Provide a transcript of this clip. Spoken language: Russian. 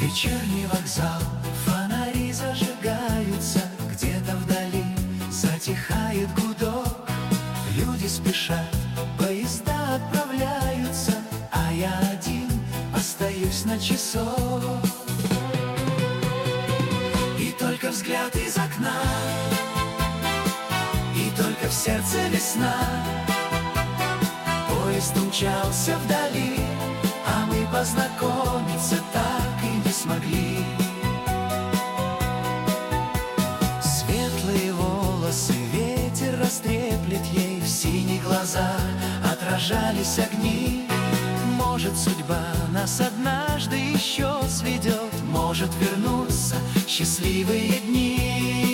Вечерний вокзал, фонари зажигаются, где-то вдали затихает гудок. Люди спешат, поезда отправляются, а я один остаюсь на часок. И только взгляд из окна, и только в сердце весна. Поезд умчался вдали, а мы познакомиться так и не смогли. Светлые волосы ветер растреплет ей, в синих глазах отражались огни. Может, судьба нас однажды еще сведет, может вернуться счастливые дни.